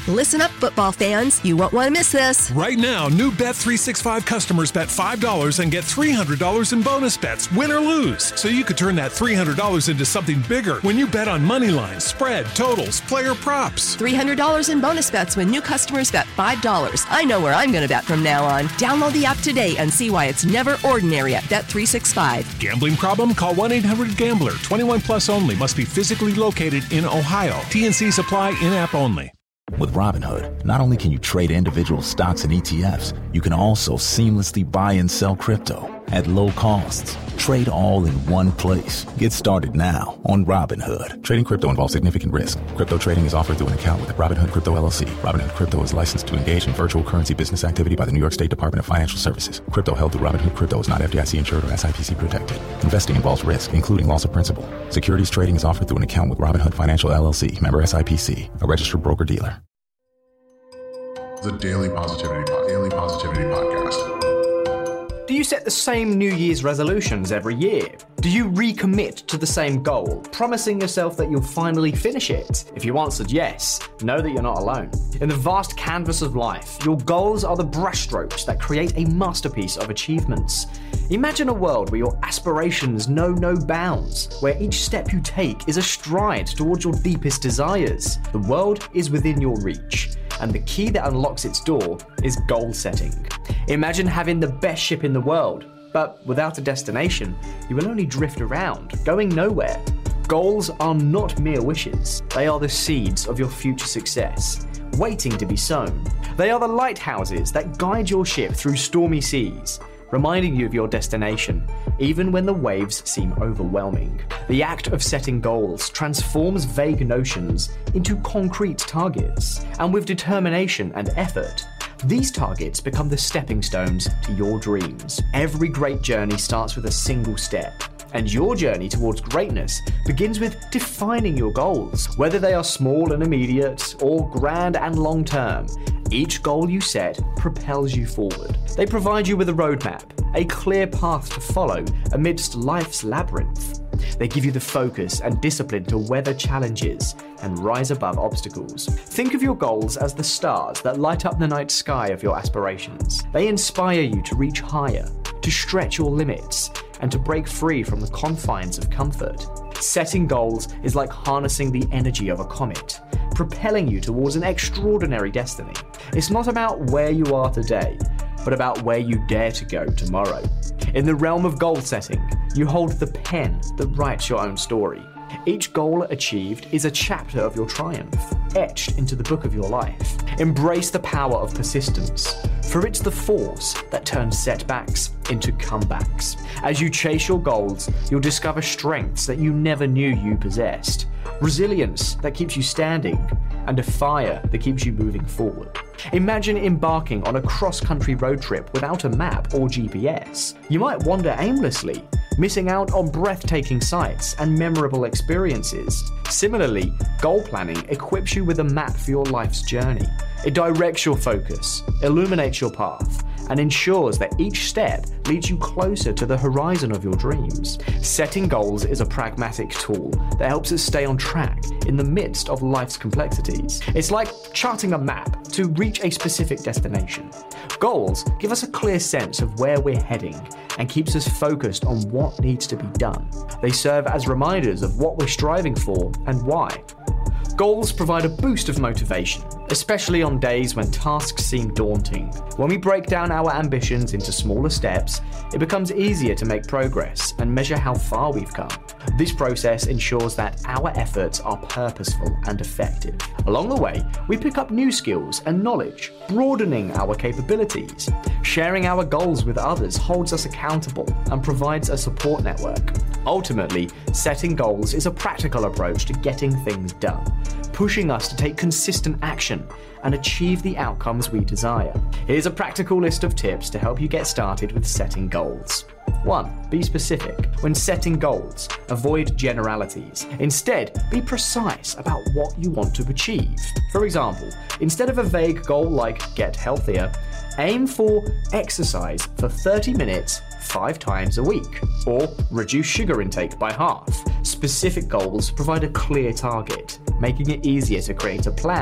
Listen up, football fans. You won't want to miss this. Right now, new Bet365 customers bet $5 and get $300 in bonus bets, win or lose. So you could turn that $300 into something bigger when you bet on money lines, spread, totals, player props. $300 in bonus bets when new customers bet $5. I know where I'm going to bet from now on. Download the app today and see why it's never ordinary at Bet365. Gambling problem? Call 1-800-GAMBLER. 21 plus only. Must be physically located in Ohio. T&Cs apply. In-app only. With Robinhood, not only can you trade individual stocks and ETFs, you can also seamlessly buy and sell crypto at low costs. Trade all in one place. Get started now on Robinhood. Trading crypto involves significant risk. Crypto trading is offered through an account with Robinhood Crypto LLC. Robinhood Crypto is licensed to engage in virtual currency business activity by the New York State Department of Financial Services. Crypto held through Robinhood Crypto is not FDIC insured or SIPC protected. Investing involves risk, including loss of principal. Securities trading is offered through an account with Robinhood Financial LLC, member SIPC, a registered broker-dealer. The Daily Positivity Podcast. Do you set the same New Year's resolutions every year? Do you recommit to the same goal, promising yourself that you'll finally finish it? If you answered yes, know that you're not alone. In the vast canvas of life, your goals are the brushstrokes that create a masterpiece of achievements. Imagine a world where your aspirations know no bounds, where each step you take is a stride towards your deepest desires. The world is within your reach, and the key that unlocks its door is goal setting. Imagine having the best ship in the world, but without a destination, you will only drift around, going nowhere. Goals are not mere wishes. They are the seeds of your future success, waiting to be sown. They are the lighthouses that guide your ship through stormy seas, reminding you of your destination, even when the waves seem overwhelming. The act of setting goals transforms vague notions into concrete targets, and with determination and effort, these targets become the stepping stones to your dreams. Every great journey starts with a single step, and your journey towards greatness begins with defining your goals. Whether they are small and immediate or grand and long-term, each goal you set propels you forward. They provide you with a roadmap, a clear path to follow amidst life's labyrinth. They give you the focus and discipline to weather challenges and rise above obstacles. Think of your goals as the stars that light up the night sky of your aspirations. They inspire you to reach higher, to stretch your limits, and to break free from the confines of comfort. Setting goals is like harnessing the energy of a comet, propelling you towards an extraordinary destiny. It's not about where you are today, but about where you dare to go tomorrow. In the realm of goal setting, you hold the pen that writes your own story. Each goal achieved is a chapter of your triumph, etched into the book of your life. Embrace the power of persistence, for it's the force that turns setbacks into comebacks. As you chase your goals, you'll discover strengths that you never knew you possessed, resilience that keeps you standing, and a fire that keeps you moving forward. Imagine embarking on a cross-country road trip without a map or GPS. You might wander aimlessly, missing out on breathtaking sights and memorable experiences. Similarly, goal planning equips you with a map for your life's journey. It directs your focus, illuminates your path, and ensures that each step leads you closer to the horizon of your dreams. Setting goals is a pragmatic tool that helps us stay on track in the midst of life's complexities. It's like charting a map to reach a specific destination. Goals give us a clear sense of where we're heading and keeps us focused on what needs to be done. They serve as reminders of what we're striving for and why. Goals provide a boost of motivation, especially on days when tasks seem daunting. When we break down our ambitions into smaller steps, it becomes easier to make progress and measure how far we've come. This process ensures that our efforts are purposeful and effective. Along the way, we pick up new skills and knowledge, broadening our capabilities. Sharing our goals with others holds us accountable and provides a support network. Ultimately, setting goals is a practical approach to getting things done, pushing us to take consistent action and achieve the outcomes we desire. Here's a practical list of tips to help you get started with setting goals. 1. Be specific. When setting goals, avoid generalities. Instead, be precise about what you want to achieve. For example, instead of a vague goal like get healthier, aim for exercise for 30 minutes 5 times a week, or reduce sugar intake by half. Specific goals provide a clear target, making it easier to create a plan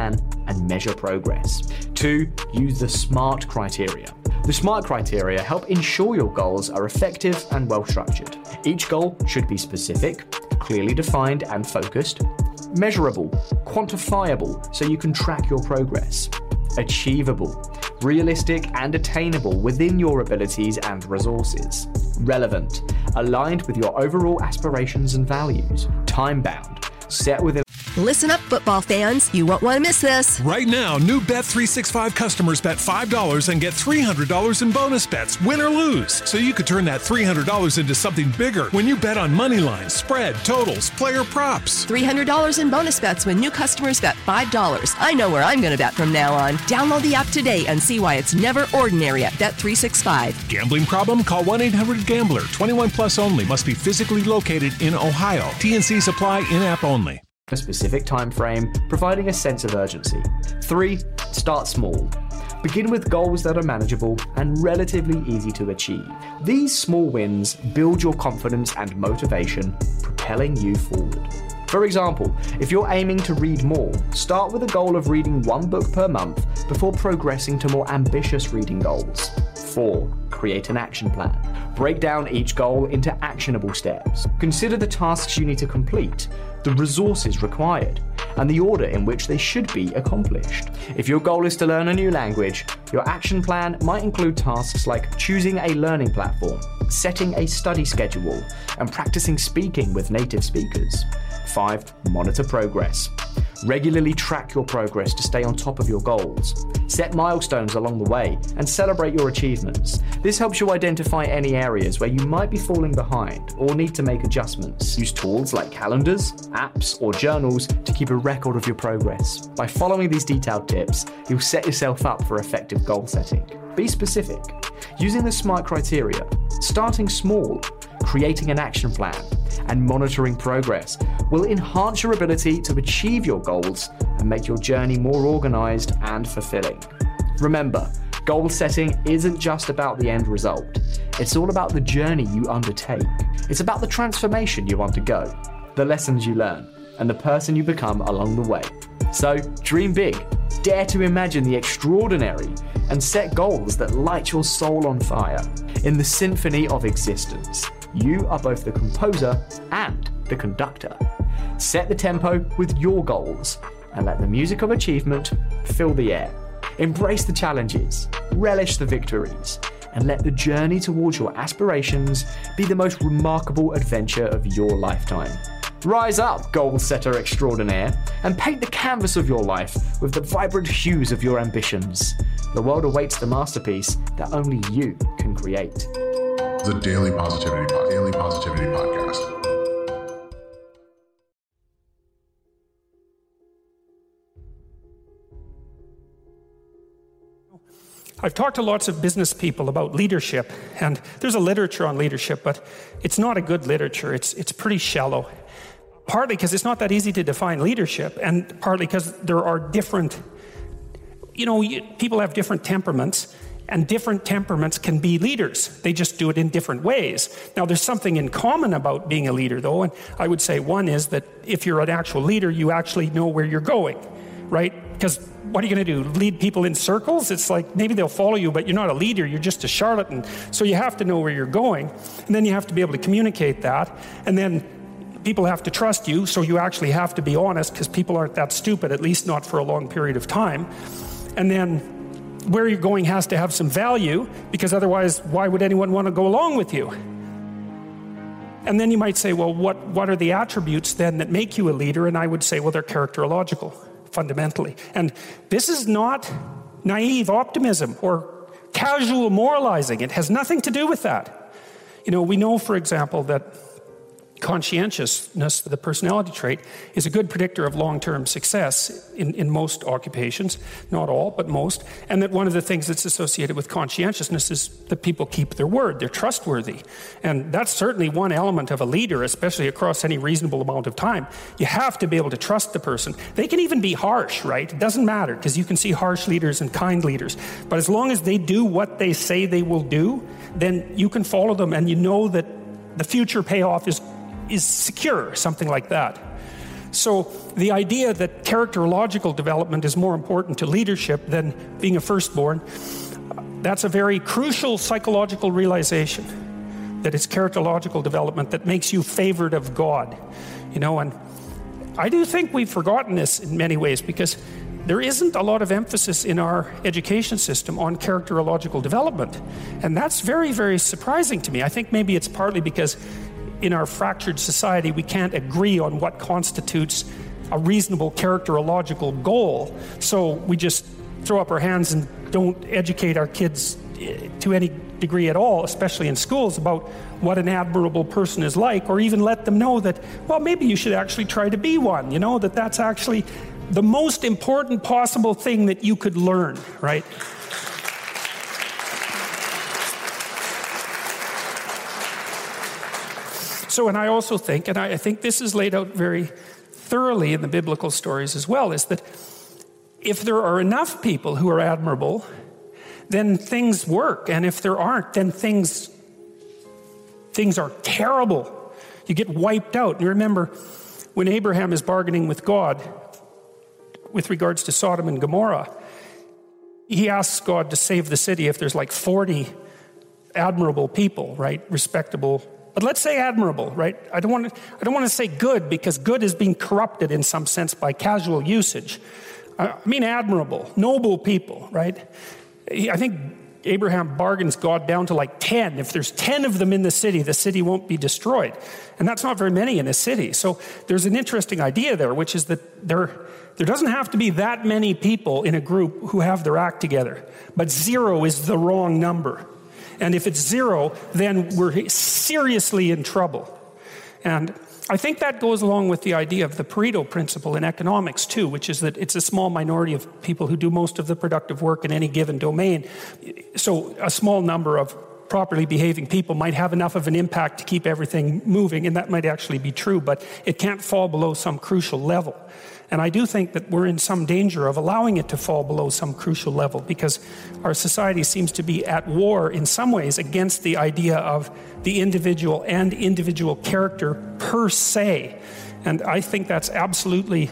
and measure progress. 2. Use the SMART criteria. The SMART criteria help ensure your goals are effective and well-structured. Each goal should be specific, clearly defined and focused, measurable, quantifiable so you can track your progress, achievable, realistic and attainable within your abilities and resources, relevant, aligned with your overall aspirations and values, time-bound, set within. Listen up, football fans. You won't want to miss this. Right now, new Bet365 customers bet $5 and get $300 in bonus bets, win or lose. So you could turn that $300 into something bigger when you bet on money lines, spread, totals, player props. $300 in bonus bets when new customers bet $5. I know where I'm going to bet from now on. Download the app today and see why it's never ordinary at Bet365. Gambling problem? Call 1-800-GAMBLER. 21 plus only. Must be physically located in Ohio. T&Cs apply. In-app only. A specific time frame, providing a sense of urgency. 3. Start small. Begin with goals that are manageable and relatively easy to achieve. These small wins build your confidence and motivation, propelling you forward. For example, if you're aiming to read more, start with a goal of reading 1 book per month before progressing to more ambitious reading goals. 4. Create an action plan. Break down each goal into actionable steps. Consider the tasks you need to complete, the resources required, and the order in which they should be accomplished. If your goal is to learn a new language, your action plan might include tasks like choosing a learning platform, setting a study schedule, and practicing speaking with native speakers. 5. Monitor progress. Regularly track your progress to stay on top of your goals. Set milestones along the way and celebrate your achievements. This helps you identify any areas where you might be falling behind or need to make adjustments. Use tools like calendars, apps, or journals to keep a record of your progress. By following these detailed tips, you'll set yourself up for effective goal setting. Be specific. Using the SMART criteria, starting small, creating an action plan, and monitoring progress will enhance your ability to achieve your goals and make your journey more organized and fulfilling. Remember, goal setting isn't just about the end result. It's all about the journey you undertake. It's about the transformation you undergo, the lessons you learn, and the person you become along the way. So, dream big, dare to imagine the extraordinary, and set goals that light your soul on fire. In the symphony of existence, you are both the composer and the conductor. Set the tempo with your goals and let the music of achievement fill the air. Embrace the challenges, relish the victories, and let the journey towards your aspirations be the most remarkable adventure of your lifetime. Rise up, goal setter extraordinaire, and paint the canvas of your life with the vibrant hues of your ambitions. The world awaits the masterpiece that only you can create. The Daily Positivity Podcast. I've talked to lots of business people about leadership, and there's a literature on leadership, but it's not a good literature. It's pretty shallow. Partly because it's not that easy to define leadership, and partly because there are different, people have different temperaments, and different temperaments can be leaders. They just do it in different ways. Now, there's something in common about being a leader, though, and I would say one is that if you're an actual leader, you actually know where you're going, right? Because what are you going to do? Lead people in circles? It's like maybe they'll follow you, but you're not a leader. You're just a charlatan. So you have to know where you're going, and then you have to be able to communicate that, and then people have to trust you, so you actually have to be honest, because people aren't that stupid, at least not for a long period of time. And then where you're going has to have some value, because otherwise, why would anyone want to go along with you? And then you might say, well, what are the attributes then that make you a leader? And I would say, well, they're characterological, fundamentally. And this is not naive optimism or casual moralizing. It has nothing to do with that. We know, for example, that conscientiousness, the personality trait, is a good predictor of long-term success in most occupations, not all, but most, and that one of the things that's associated with conscientiousness is that people keep their word, they're trustworthy. And that's certainly one element of a leader, especially across any reasonable amount of time. You have to be able to trust the person. They can even be harsh, right? It doesn't matter, because you can see harsh leaders and kind leaders. But as long as they do what they say they will do, then you can follow them, and you know that the future payoff is secure, something like that. So the idea that characterological development is more important to leadership than being a firstborn, that's a very crucial psychological realization, that it's characterological development that makes you favored of God. And I do think we've forgotten this in many ways, because there isn't a lot of emphasis in our education system on characterological development. And that's very, very surprising to me. I think maybe it's partly because in our fractured society, we can't agree on what constitutes a reasonable characterological goal. So we just throw up our hands and don't educate our kids to any degree at all, especially in schools, about what an admirable person is like, or even let them know that, well, maybe you should actually try to be one, that that's actually the most important possible thing that you could learn, right? So, and I also think, and I think this is laid out very thoroughly in the biblical stories as well, is that if there are enough people who are admirable, then things work. And if there aren't, then things are terrible. You get wiped out. And you remember when Abraham is bargaining with God with regards to Sodom and Gomorrah, he asks God to save the city if there's like 40 admirable people, right? Respectable. But let's say admirable, right? I don't want to say good, because good is being corrupted in some sense by casual usage. I mean admirable, noble people, right? I think Abraham bargains God down to like 10. If there's 10 of them in the city won't be destroyed. And that's not very many in a city. So there's an interesting idea there, which is that there doesn't have to be that many people in a group who have their act together. But 0 is the wrong number. And if it's 0, then we're seriously in trouble. And I think that goes along with the idea of the Pareto principle in economics too, which is that it's a small minority of people who do most of the productive work in any given domain. So a small number of properly behaving people might have enough of an impact to keep everything moving, and that might actually be true, but it can't fall below some crucial level. And I do think that we're in some danger of allowing it to fall below some crucial level, because our society seems to be at war in some ways against the idea of the individual and individual character per se. And I think that's absolutely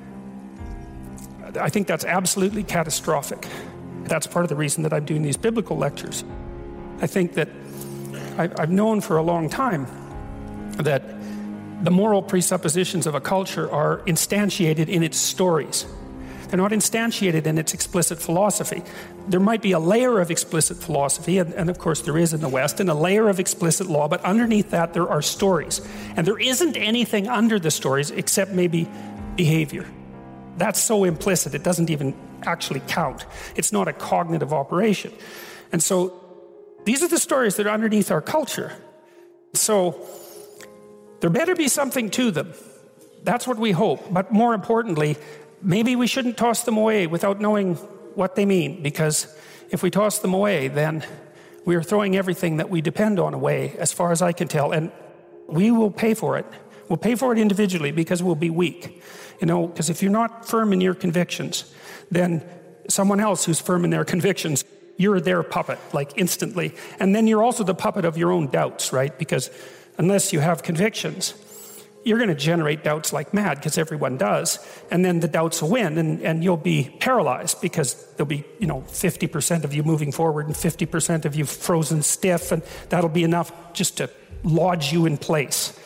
catastrophic. That's part of the reason that I'm doing these biblical lectures. I think that I've known for a long time that the moral presuppositions of a culture are instantiated in its stories. They're not instantiated in its explicit philosophy. There might be a layer of explicit philosophy, and of course there is in the West, and a layer of explicit law, but underneath that there are stories. And there isn't anything under the stories except maybe behavior. That's so implicit, it doesn't even actually count. It's not a cognitive operation. And so these are the stories that are underneath our culture. So there better be something to them. That's what we hope. But more importantly, maybe we shouldn't toss them away without knowing what they mean, because if we toss them away, then we are throwing everything that we depend on away, as far as I can tell, and we will pay for it. We'll pay for it individually because we'll be weak. Because if you're not firm in your convictions, then someone else who's firm in their convictions, you're their puppet, like instantly. And then you're also the puppet of your own doubts, right? Because unless you have convictions, you're going to generate doubts like mad, because everyone does. And then the doubts will win, and you'll be paralyzed, because there'll be 50% of you moving forward and 50% of you frozen stiff, and that'll be enough just to lodge you in place.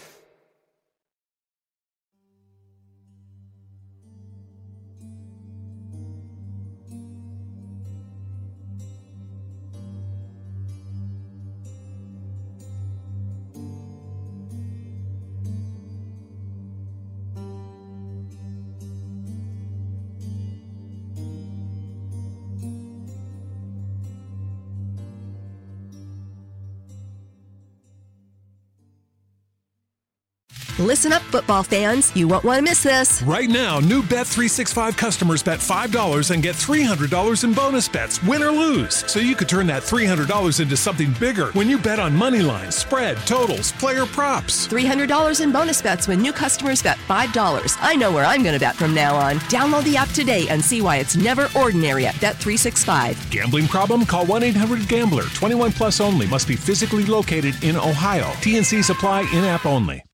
Listen up, football fans. You won't want to miss this. Right now, new Bet365 customers bet $5 and get $300 in bonus bets, win or lose. So you could turn that $300 into something bigger when you bet on money lines, spread, totals, player props. $300 in bonus bets when new customers bet $5. I know where I'm going to bet from now on. Download the app today and see why it's never ordinary at Bet365. Gambling problem? Call 1-800-GAMBLER. 21 plus only. Must be physically located in Ohio. T&Cs apply, in-app only.